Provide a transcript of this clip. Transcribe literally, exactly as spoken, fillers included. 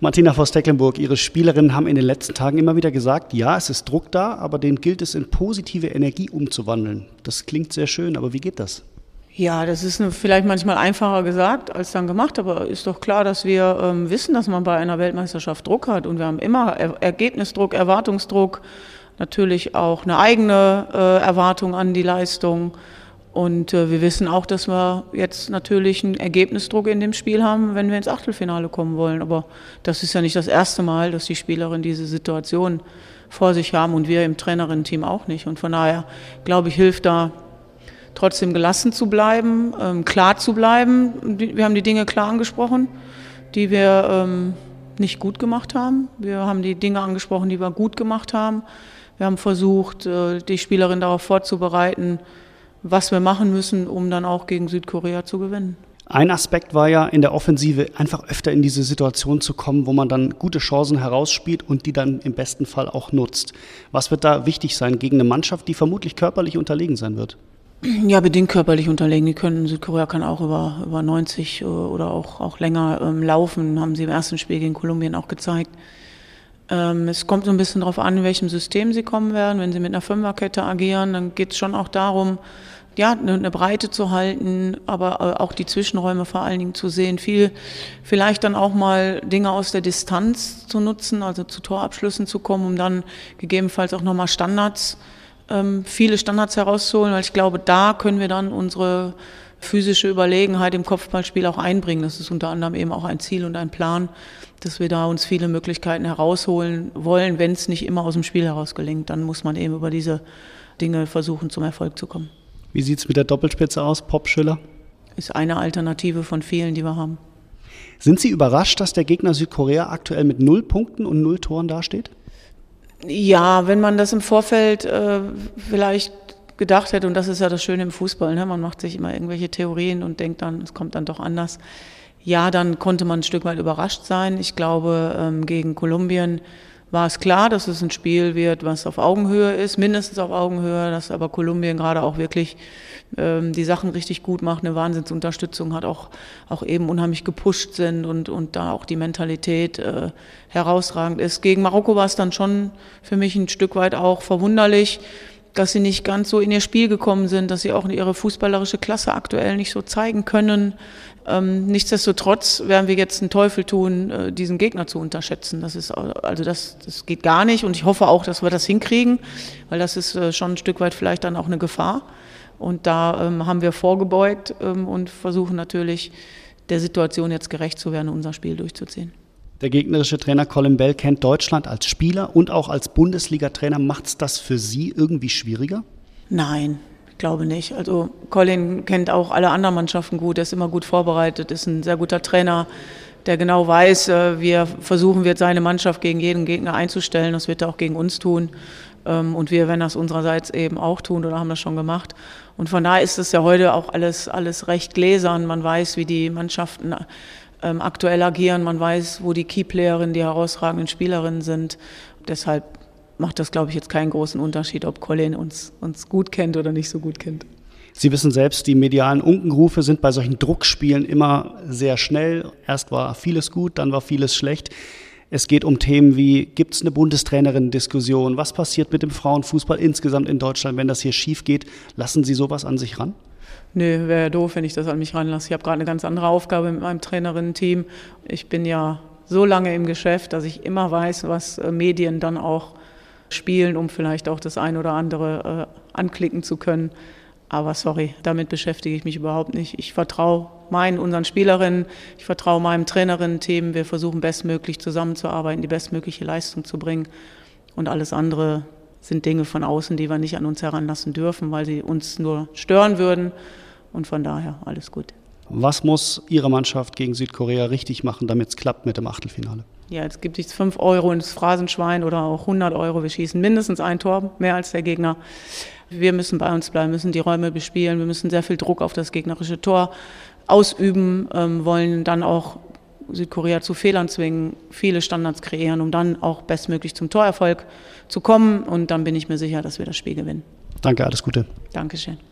Martina Voss-Tecklenburg, Ihre Spielerinnen haben in den letzten Tagen immer wieder gesagt, ja, es ist Druck da, aber den gilt es in positive Energie umzuwandeln. Das klingt sehr schön, aber wie geht das? Ja, das ist vielleicht manchmal einfacher gesagt als dann gemacht, aber ist doch klar, dass wir ähm, wissen, dass man bei einer Weltmeisterschaft Druck hat und wir haben immer er- Ergebnisdruck, Erwartungsdruck, natürlich auch eine eigene äh, Erwartung an die Leistung. Und äh, wir wissen auch, dass wir jetzt natürlich einen Ergebnisdruck in dem Spiel haben, wenn wir ins Achtelfinale kommen wollen. Aber das ist ja nicht das erste Mal, dass die Spielerinnen diese Situation vor sich haben und wir im Trainerinnen-Team auch nicht. Und von daher, glaube ich, hilft da trotzdem gelassen zu bleiben, ähm, klar zu bleiben. Wir haben die Dinge klar angesprochen, die wir ähm, nicht gut gemacht haben. Wir haben die Dinge angesprochen, die wir gut gemacht haben. Wir haben versucht, äh, die Spielerinnen darauf vorzubereiten, was wir machen müssen, um dann auch gegen Südkorea zu gewinnen. Ein Aspekt war ja in der Offensive einfach öfter in diese Situation zu kommen, wo man dann gute Chancen herausspielt und die dann im besten Fall auch nutzt. Was wird da wichtig sein gegen eine Mannschaft, die vermutlich körperlich unterlegen sein wird? Ja, bedingt körperlich unterlegen. Die können, Südkorea kann auch über, über neunzig oder auch, auch länger ähm, laufen, haben sie im ersten Spiel gegen Kolumbien auch gezeigt. Ähm, es kommt so ein bisschen darauf an, in welchem System sie kommen werden. Wenn sie mit einer Fünferkette agieren, dann geht es schon auch darum, ja, eine, eine Breite zu halten, aber auch die Zwischenräume vor allen Dingen zu sehen. Viel, vielleicht dann auch mal Dinge aus der Distanz zu nutzen, also zu Torabschlüssen zu kommen, um dann gegebenenfalls auch nochmal Standards, ähm, viele Standards herauszuholen, weil ich glaube, da können wir dann unsere physische Überlegenheit im Kopfballspiel auch einbringen. Das ist unter anderem eben auch ein Ziel und ein Plan, dass wir da uns viele Möglichkeiten herausholen wollen, wenn es nicht immer aus dem Spiel heraus gelingt. Dann muss man eben über diese Dinge versuchen, zum Erfolg zu kommen. Wie sieht es mit der Doppelspitze aus, Pop-Schüller? Ist eine Alternative von vielen, die wir haben. Sind Sie überrascht, dass der Gegner Südkorea aktuell mit null Punkten und null Toren dasteht? Ja, wenn man das im Vorfeld äh, vielleicht gedacht hätte, und das ist ja das Schöne im Fußball, ne? Man macht sich immer irgendwelche Theorien und denkt dann, es kommt dann doch anders. Ja, dann konnte man ein Stück weit überrascht sein. Ich glaube, ähm, gegen Kolumbien war es klar, dass es ein Spiel wird, was auf Augenhöhe ist, mindestens auf Augenhöhe, dass aber Kolumbien gerade auch wirklich ähm, die Sachen richtig gut macht, eine Wahnsinnsunterstützung hat, auch, auch eben unheimlich gepusht sind und, und da auch die Mentalität äh, herausragend ist. Gegen Marokko war es dann schon für mich ein Stück weit auch verwunderlich, dass sie nicht ganz so in ihr Spiel gekommen sind, dass sie auch ihre fußballerische Klasse aktuell nicht so zeigen können. Ähm, nichtsdestotrotz werden wir jetzt einen Teufel tun, äh, diesen Gegner zu unterschätzen. Das ist also das, das geht gar nicht und ich hoffe auch, dass wir das hinkriegen, weil das ist äh, schon ein Stück weit vielleicht dann auch eine Gefahr. Und da ähm, haben wir vorgebeugt ähm, und versuchen natürlich der Situation jetzt gerecht zu werden, unser Spiel durchzuziehen. Der gegnerische Trainer Colin Bell kennt Deutschland als Spieler und auch als Bundesliga-Trainer. Macht es das für Sie irgendwie schwieriger? Nein, ich glaube nicht. Also Colin kennt auch alle anderen Mannschaften gut, er ist immer gut vorbereitet, ist ein sehr guter Trainer, der genau weiß, wie er versuchen wird, seine Mannschaft gegen jeden Gegner einzustellen. Das wird er auch gegen uns tun. Und wir werden das unsererseits eben auch tun oder haben das schon gemacht. Und von daher ist es ja heute auch alles, alles recht gläsern. Man weiß, wie die Mannschaften ähm, aktuell agieren. Man weiß, wo die Keyplayerinnen, die herausragenden Spielerinnen sind. Deshalb macht das, glaube ich, jetzt keinen großen Unterschied, ob Colin uns, uns gut kennt oder nicht so gut kennt. Sie wissen selbst, die medialen Unkenrufe sind bei solchen Druckspielen immer sehr schnell. Erst war vieles gut, dann war vieles schlecht. Es geht um Themen wie, gibt es eine Bundestrainerin-Diskussion? Was passiert mit dem Frauenfußball insgesamt in Deutschland, wenn das hier schief geht? Lassen Sie sowas an sich ran? Nö, wäre doof, wenn ich das an mich ranlasse. Ich habe gerade eine ganz andere Aufgabe mit meinem Trainerinnen-Team. Ich bin ja so lange im Geschäft, dass ich immer weiß, was Medien dann auch spielen, um vielleicht auch das ein oder andere äh, anklicken zu können. Aber sorry, damit beschäftige ich mich überhaupt nicht. Ich vertraue meinen, unseren Spielerinnen, ich vertraue meinem Trainerinnen-Team. Wir versuchen bestmöglich zusammenzuarbeiten, die bestmögliche Leistung zu bringen. Und alles andere sind Dinge von außen, die wir nicht an uns heranlassen dürfen, weil sie uns nur stören würden. Und von daher alles gut. Was muss Ihre Mannschaft gegen Südkorea richtig machen, damit es klappt mit dem Achtelfinale? Ja, jetzt gibt es fünf Euro ins Phrasenschwein oder auch hundert Euro. Wir schießen mindestens ein Tor, mehr als der Gegner. Wir müssen bei uns bleiben, müssen die Räume bespielen. Wir müssen sehr viel Druck auf das gegnerische Tor ausüben, ähm, wollen dann auch Südkorea zu Fehlern zwingen, viele Standards kreieren, um dann auch bestmöglich zum Torerfolg zu kommen. Und dann bin ich mir sicher, dass wir das Spiel gewinnen. Danke, alles Gute. Dankeschön.